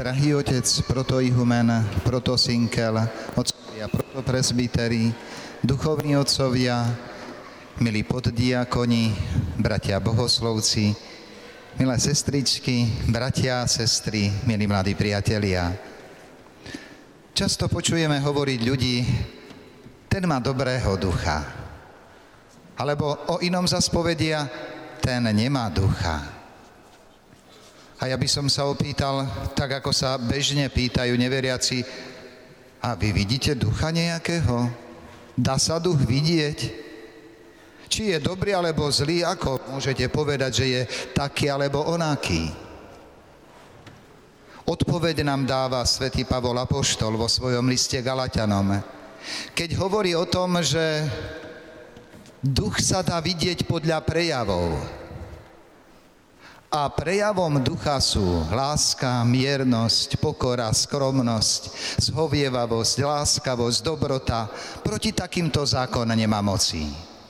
Drahý otec protoihumen, protosinkel, otcovia protopresbyteri, duchovní otcovia, milí poddiakoni, bratia bohoslovci, milé sestričky, bratia a sestry, milí mladí priatelia. Často počujeme hovoriť ľudí, ten má dobrého ducha. Alebo o inom zas povedia, ten nemá ducha. A ja by som sa opýtal, tak ako sa bežne pýtajú neveriaci, a vy vidíte ducha nejakého? Dá sa duch vidieť? Či je dobrý alebo zlý, ako môžete povedať, že je taký alebo onaký? Odpoveď nám dáva svätý Pavol apoštol vo svojom liste Galatianom, keď hovorí o tom, že duch sa dá vidieť podľa prejavov. A prejavom ducha sú láska, miernosť, pokora, skromnosť, zhovievavosť, láskavosť, dobrota. Proti takýmto zákon nemá moci.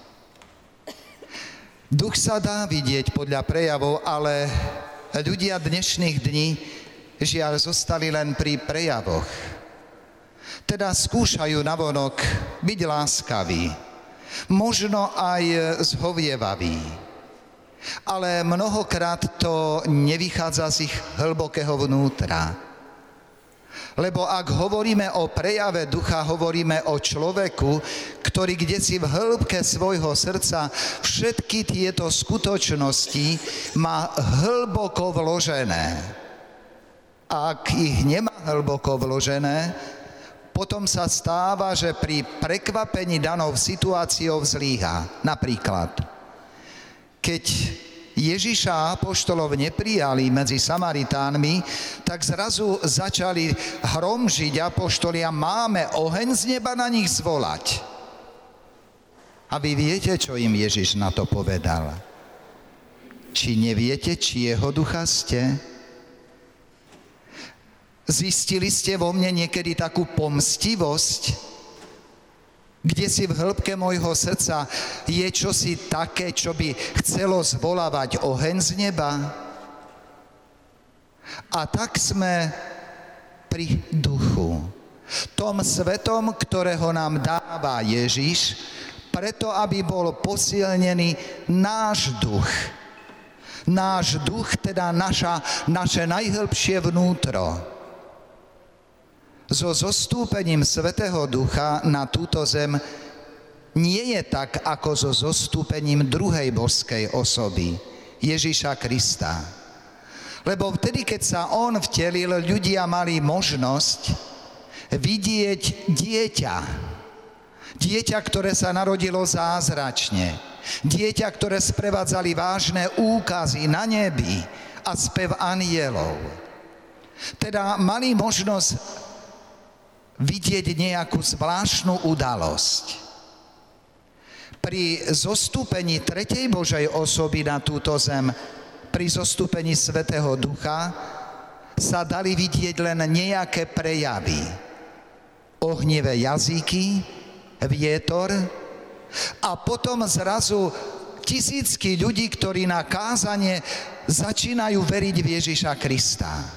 Duch sa dá vidieť podľa prejavov, ale ľudia dnešných dní žiaľ zostali len pri prejavoch. Teda skúšajú navonok byť láskaví, možno aj zhovievaví. Ale mnohokrát to nevychádza z ich hlbokého vnútra. Lebo ak hovoríme o prejave ducha, hovoríme o človeku, ktorý kdesi v hĺbke svojho srdca všetky tieto skutočnosti má hlboko vložené. A ak ich nemá hlboko vložené, potom sa stáva, že pri prekvapení danou situáciou zlíha. Napríklad, keď Ježiša a apoštolov neprijali medzi Samaritánmi, tak zrazu začali hromžiť apoštoli a máme oheň z neba na nich zvolať. A vy viete, čo im Ježiš na to povedal? Či neviete, čieho ducha ste? Zistili ste vo mne niekedy takú pomstivosť, kde si v hĺbke môjho srdca je čosi také, čo by chcelo zvolávať oheň z neba? A tak sme pri duchu, tom svetom, ktorého nám dáva Ježiš, preto, aby bol posilnený náš duch. Náš duch, teda naše najhlbšie vnútro. So zostúpením Svätého Ducha na túto zem nie je tak, ako so zostúpením druhej božskej osoby, Ježiša Krista. Lebo vtedy, keď sa on vtelil, ľudia mali možnosť vidieť dieťa. Dieťa, ktoré sa narodilo zázračne. Dieťa, ktoré sprevádzali vážne úkazy na nebi a spev anjelov. Teda mali možnosť vidieť nejakú zvláštnu udalosť. Pri zostúpení tretej Božej osoby na túto zem, pri zostúpení Svätého Ducha, sa dali vidieť len nejaké prejavy. Ohnivé jazyky, vietor a potom zrazu tisícky ľudí, ktorí na kázanie začínajú veriť v Ježiša Krista.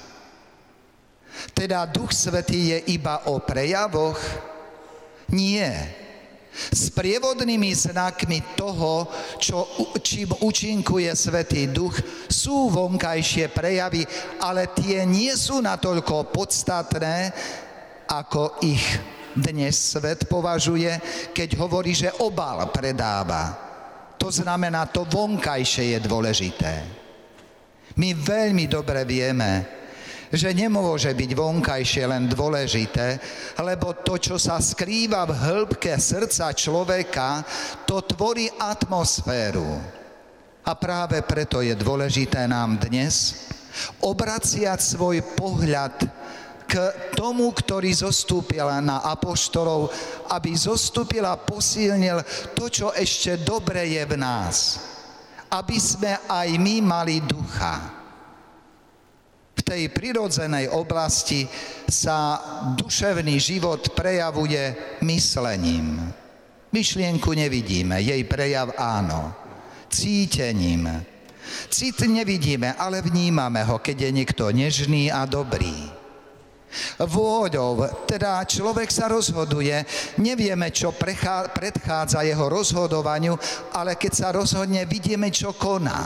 Teda Duch Svätý je iba o prejavoch? Nie. Sprievodnými znakmi toho, čím účinkuje Svätý Duch, sú vonkajšie prejavy, ale tie nie sú natoľko podstatné, ako ich dnes svet považuje, keď hovorí, že obal predáva. To znamená, to vonkajšie je dôležité. My veľmi dobre vieme, že nemôže byť vonkajšie len dôležité, lebo to, čo sa skrýva v hĺbke srdca človeka, to tvorí atmosféru. A práve preto je dôležité nám dnes obraciať svoj pohľad k tomu, ktorý zostúpil na apoštolov, aby zostúpil a posilnil to, čo ešte dobre je v nás. Aby sme aj my mali ducha. V tej prirodzenej oblasti sa duševný život prejavuje myslením. Myšlienku nevidíme, jej prejav áno. Cítením. Cit nevidíme, ale vnímame ho, keď je niekto nežný a dobrý. Vôľou, teda človek sa rozhoduje, nevieme, čo predchádza jeho rozhodovaniu, ale keď sa rozhodne, vidíme, čo koná.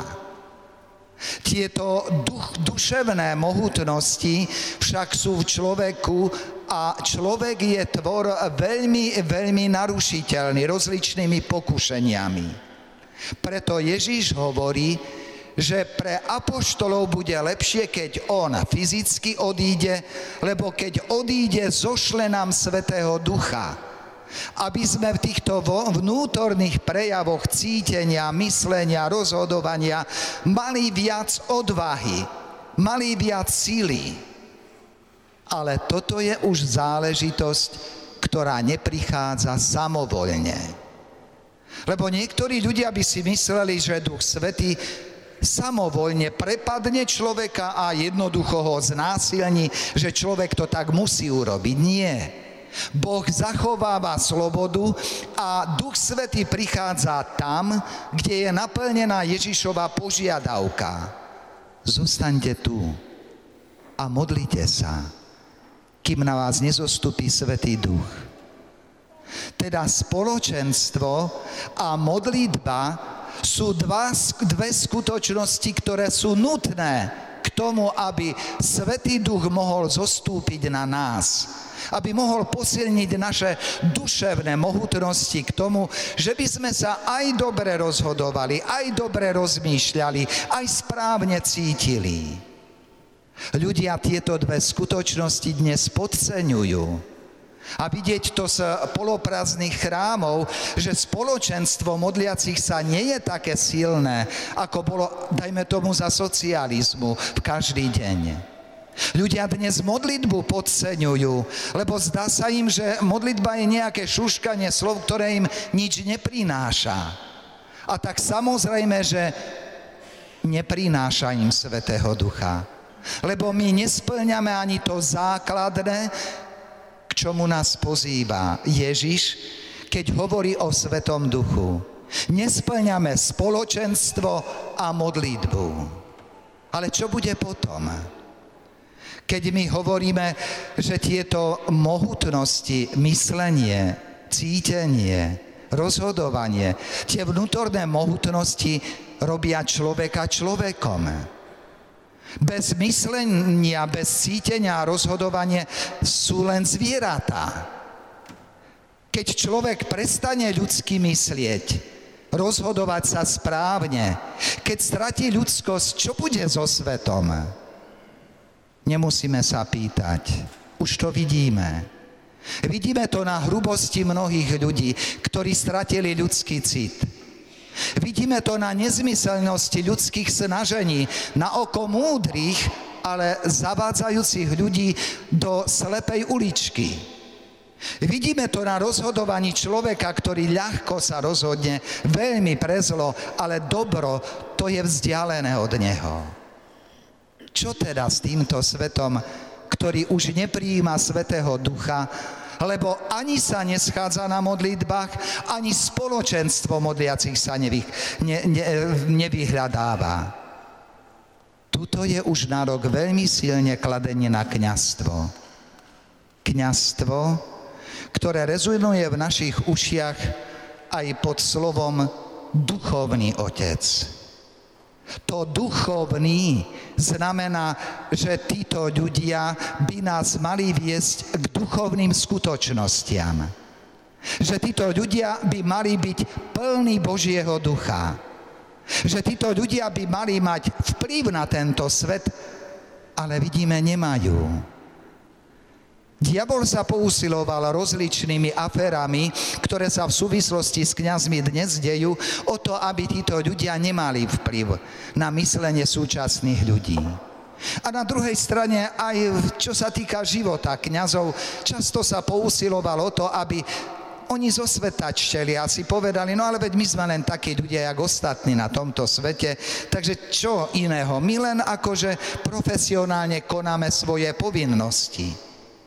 Tieto duševné mohutnosti však sú v človeku a človek je tvor veľmi, veľmi narušiteľný rozličnými pokušeniami. Preto Ježiš hovorí, že pre apoštolov bude lepšie, keď on fyzicky odíde, lebo keď odíde, zošle nám Svätého Ducha. Aby sme v týchto vnútorných prejavoch cítenia, myslenia, rozhodovania mali viac odvahy, mali viac síly. Ale toto je už záležitosť, ktorá neprichádza samovoľne. Lebo niektorí ľudia by si mysleli, že Duch Svätý samovoľne prepadne človeka a jednoducho ho znásilní, že človek to tak musí urobiť. Nie. Boh zachováva slobodu a Duch Svätý prichádza tam, kde je naplnená Ježišova požiadavka. Zostaňte tu a modlite sa, kým na vás nezostupí Svätý Duch. Teda spoločenstvo a modlitba sú dve skutočnosti, ktoré sú nutné k tomu, aby Svätý Duch mohol zostúpiť na nás, aby mohol posilniť naše duševné mohutnosti k tomu, že by sme sa aj dobre rozhodovali, aj dobre rozmýšľali, aj správne cítili. Ľudia tieto dve skutočnosti dnes podceňujú. A vidieť to z poloprázdnych chrámov, že spoločenstvo modliacich sa nie je také silné, ako bolo, dajme tomu, za socializmu v každý deň. Ľudia dnes modlitbu podceňujú, lebo zdá sa im, že modlitba je nejaké šuškanie slov, ktoré im nič neprináša. A tak samozrejme, že neprináša im Svätého Ducha. Lebo my nespĺňame ani to základné, k čomu nás pozýva Ježiš, keď hovorí o Svätom Duchu. Nespĺňame spoločenstvo a modlitbu. Ale čo bude potom? Keď my hovoríme, že tieto mohutnosti, myslenie, cítenie, rozhodovanie, tie vnútorné mohutnosti robia človeka človekom. Bez myslenia, bez cítenia a rozhodovania sú len zvieratá. Keď človek prestane ľudsky myslieť, rozhodovať sa správne, keď stratí ľudskosť, čo bude so svetom? Nemusíme sa pýtať, už to vidíme. Vidíme to na hrubosti mnohých ľudí, ktorí stratili ľudský cit. Vidíme to na nezmyselnosti ľudských snažení, na oko múdrych, ale zavádzajúcich ľudí do slepej uličky. Vidíme to na rozhodovaní človeka, ktorý ľahko sa rozhodne veľmi pre zlo, ale dobro, to je vzdialené od neho. Čo teda s týmto svetom, ktorý už neprijíma Svätého Ducha, lebo ani sa neschádza na modlitbách, ani spoločenstvo modliacich sa nevyhľadáva. Tuto je už nárok veľmi silne kladený na kňazstvo. Kňazstvo, ktoré rezonuje v našich ušiach aj pod slovom duchovný otec. To duchovný znamená, že títo ľudia by nás mali viesť k duchovným skutočnostiam. Že títo ľudia by mali byť plní Božieho ducha. Že títo ľudia by mali mať vplyv na tento svet, ale vidíme, nemajú. Diabol sa pousiloval rozličnými aférami, ktoré sa v súvislosti s kňazmi dnes dejú, o to, aby títo ľudia nemali vplyv na myslenie súčasných ľudí. A na druhej strane aj čo sa týka života kňazov, často sa pousiloval o to, aby oni zosvetačteli a si povedali, no ale veď my sme len takí ľudia, jak ostatní na tomto svete, takže čo iného? My len akože profesionálne konáme svoje povinnosti.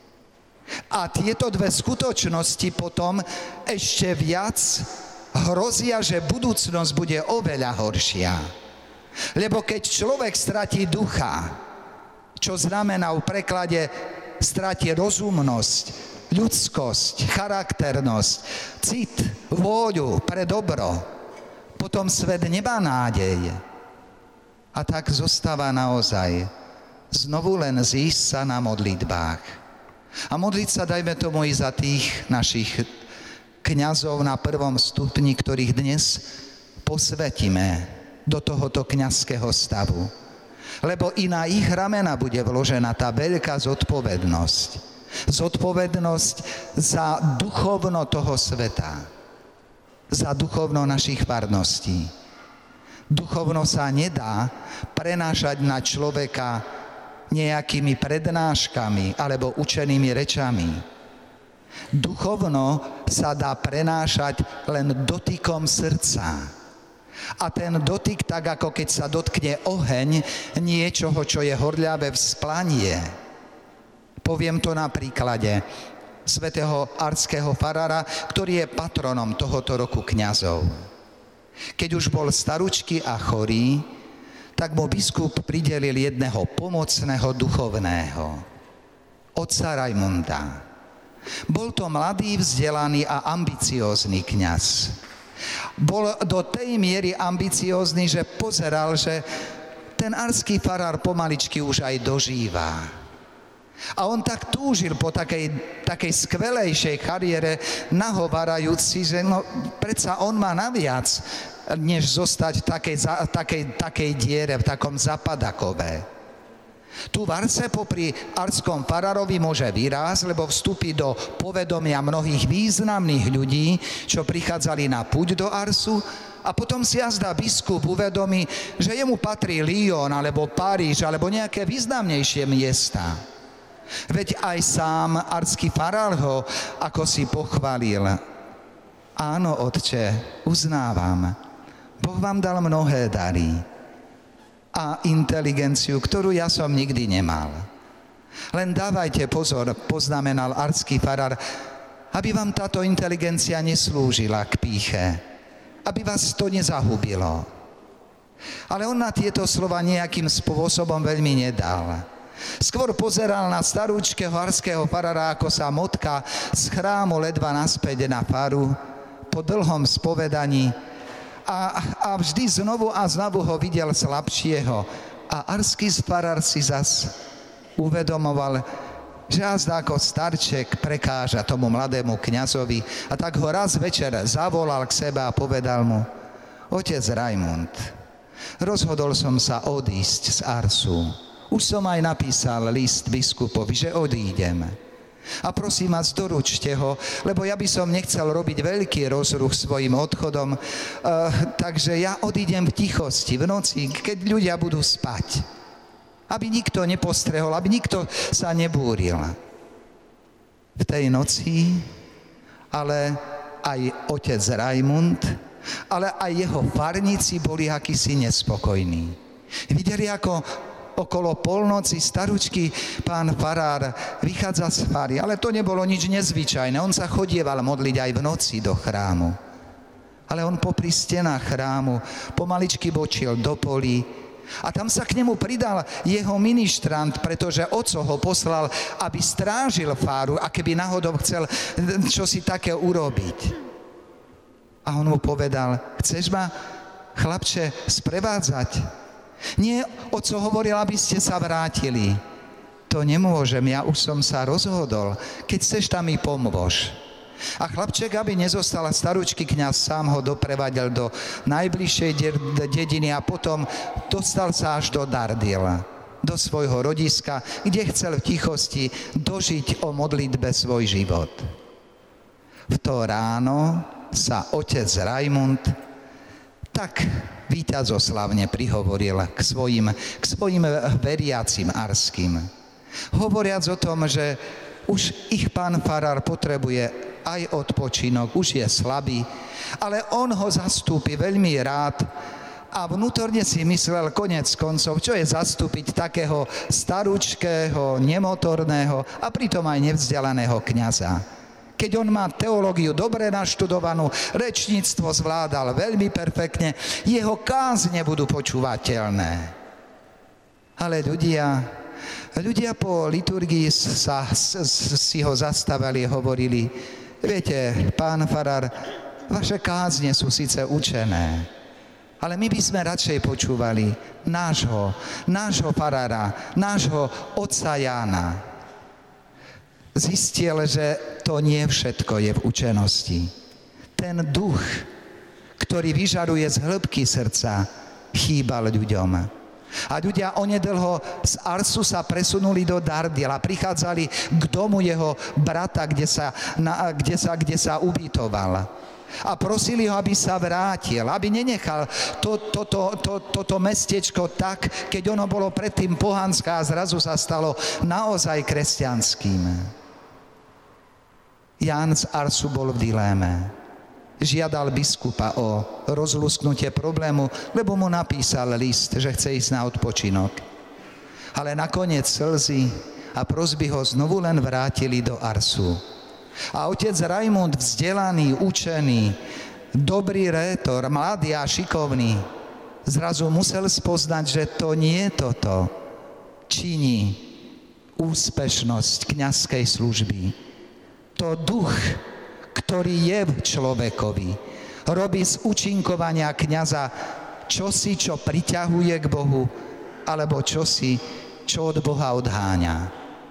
A tieto dve skutočnosti potom ešte viac hrozia, že budúcnosť bude oveľa horšia. Lebo keď človek stratí ducha, čo znamená v preklade stráti rozumnosť, ľudskosť, charakternosť, cit, vôľu pre dobro, potom svet nemá nádej. A tak zostáva naozaj znovu len zísť sa na modlitbách. A modliť sa, dajme tomu, i za tých našich kňazov na prvom stupni, ktorých dnes posvetíme do tohoto kňazského stavu. Lebo i na ich ramena bude vložená tá veľká zodpovednosť. Zodpovednosť za duchovno toho sveta. Za duchovno našich farností. Duchovno sa nedá prenášať na človeka nejakými prednáškami alebo učenými rečami. Duchovno sa dá prenášať len dotykom srdca. A ten dotyk, tak ako keď sa dotkne oheň niečoho, čo je horľavé, vzplanie. Poviem to na príklade svätého arského farára, ktorý je patronom tohoto roku kňazov. Keď už bol staručký a chorý, tak mu biskup pridelil jedného pomocného duchovného, otca Rajmunda. Bol to mladý, vzdelaný a ambiciózny kňaz. Bol do tej miery ambiciózny, že pozeral, že ten arský farár pomaličky už aj dožíva. A on tak túžil po takej skvelejšej kariére, nahovárajúci, že predsa on má naviac, než zostať v takej diere, v takom zapadakove. Tu v Arse popri arskom farárovi môže vyrásť, lebo vstúpi do povedomia mnohých významných ľudí, čo prichádzali na púť do Arsu, a potom si jazda biskup uvedomí, že jemu patrí Lyon, alebo Paríž, alebo nejaké významnejšie miesta. Veď aj sám arský farár ho ako si pochválil. Áno, otče, uznávam, Boh vám dal mnohé dary a inteligenciu, ktorú ja som nikdy nemal. Len dávajte pozor, poznamenal arský farár, aby vám táto inteligencia neslúžila k pýche, aby vás to nezahubilo. Ale on na tieto slova nejakým spôsobom veľmi nedal. Skôr pozeral na starúčkeho arského farára, ako sa motka z chrámu ledva naspäť na faru po dlhom spovedaní, a vždy znovu a znovu ho videl slabšieho. A arský farár si zas uvedomoval, že azda ako starček prekáža tomu mladému kňazovi, a tak ho raz večer zavolal k sebe a povedal mu: otec Rajmund, rozhodol som sa odísť z Arsu. Už som aj napísal list biskupovi, že odídem. A prosím vás, doručte ho, lebo ja by som nechcel robiť veľký rozruch svojim odchodom, takže ja odídem v tichosti, v noci, keď ľudia budú spať. Aby nikto nepostrehol, aby nikto sa nebúril. V tej noci ale aj otec Rajmund, ale aj jeho farníci boli akýsi nespokojní. Videli, ako okolo polnoci staručký pán farár vychádza z fary, ale to nebolo nič nezvyčajné. On sa chodieval modliť aj v noci do chrámu. Ale on popri stenách chrámu pomaličky bočil do polí a tam sa k nemu pridal jeho ministrant, pretože oco ho poslal, aby strážil faru, a keby náhodou chcel čosi také urobiť. A on mu povedal: chceš ma, chlapče, sprevádzať? Nie, oco hovoril, aby ste sa vrátili. To nemôžem, ja už som sa rozhodol. Keď chceš, tam mi pomôž. A chlapček, aby nezostal staručký kňaz, sám ho doprevadil do najbližšej dediny a potom dostal sa až do Dardila, do svojho rodiska, kde chcel v tichosti dožiť o modlitbe svoj život. V to ráno sa otec Rajmund tak víťazoslavne prihovoril k svojim veriacim arským, hovoriac o tom, že už ich pán farár potrebuje aj odpočinok, už je slabý, ale on ho zastúpi veľmi rád, a vnútorne si myslel konec koncov, čo je zastúpiť takého starúčkého, nemotorného a pritom aj nevzdelaného kňaza. Keď on má teológiu dobre naštudovanú, rečníctvo zvládal veľmi perfektne, jeho kázne budú počúvateľné. Ale ľudia Ľudia po liturgii si ho zastavali a hovorili: viete, pán farár, vaše kázne sú síce učené, ale my by sme radšej počúvali nášho farára, nášho otca Jána. Zistil, že to nie všetko je v učenosti. Ten duch, ktorý vyžaruje z hĺbky srdca, chýbal ľuďom. A ľudia onedlho z Arsu sa presunuli do Dardiela, prichádzali k domu jeho brata, kde sa ubytoval. A prosili ho, aby sa vrátil, aby nenechal toto mestečko tak, keď ono bolo predtým pohanské a zrazu sa stalo naozaj kresťanským. Ján z Arsu bol v diléme. Žiadal biskupa o rozlusknutie problému, lebo mu napísal list, že chce ísť na odpočinok. Ale nakoniec slzy a prosby ho znovu len vrátili do Arsu. A otec Rajmund, vzdelaný, učený, dobrý rétor, mladý a šikovný, zrazu musel spoznať, že to nie toto činí úspešnosť kňazskej služby. To duch, ktorý je v človekovi, robí z účinkovania kňaza čosi, čo priťahuje k Bohu, alebo čosi, čo od Boha odháňa.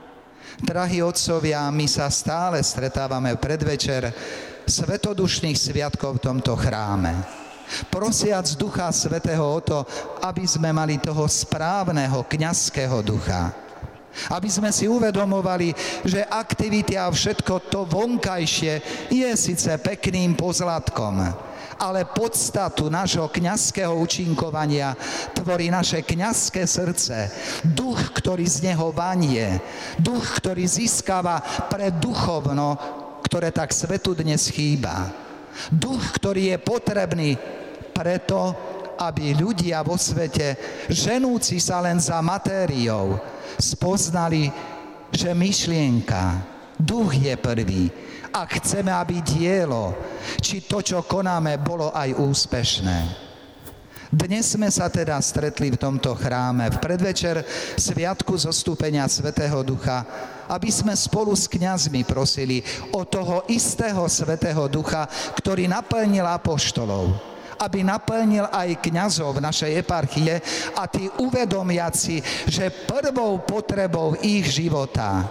Drahí otcovia, my sa stále stretávame v predvečer svetodušných sviatkov v tomto chráme, prosiac Ducha Svätého o to, aby sme mali toho správneho kňazského ducha. Aby sme si uvedomovali, že aktivity a všetko to vonkajšie je síce pekným pozlatkom, ale podstatu nášho kňazského účinkovania tvorí naše kňazské srdce, duch, ktorý z neho vanie, duch, ktorý získava pre duchovno, ktoré tak svetu dnes chýba. Duch, ktorý je potrebný preto, aby ľudia vo svete, ženúci sa len za matériou, spoznali, že myšlienka, duch je prvý. A chceme, aby dielo, či to, čo konáme, bolo aj úspešné. Dnes sme sa teda stretli v tomto chráme v predvečer sviatku zostúpenia Svätého Ducha, aby sme spolu s kňazmi prosili o toho istého Svätého Ducha, ktorý naplnil apoštolov, aby naplnil aj kňazov našej eparchie a tí uvedomiaci, že prvou potrebou ich života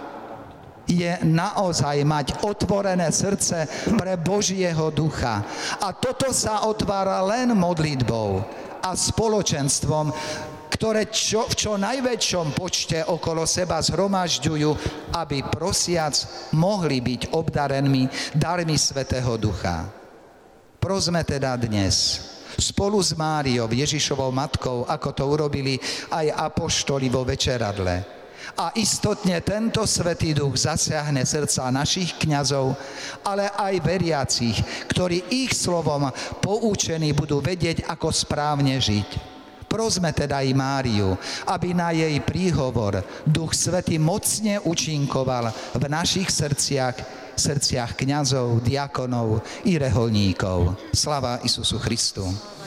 je naozaj mať otvorené srdce pre Božieho ducha. A toto sa otvára len modlitbou a spoločenstvom, ktoré v čo najväčšom počte okolo seba zhromažďujú, aby prosiac mohli byť obdarenými darmi Svätého Ducha. Prosme teda dnes spolu s Máriou, Ježišovou matkou, ako to urobili aj apoštoli vo večeradle. A istotne tento Svätý Duch zasiahne srdca našich kňazov, ale aj veriacich, ktorí ich slovom poučení budú vedieť, ako správne žiť. Prosme teda i Máriu, aby na jej príhovor Duch Svätý mocne účinkoval v našich srdciach kňazov, diakonov i reholníkov. Sláva Isusu Christu.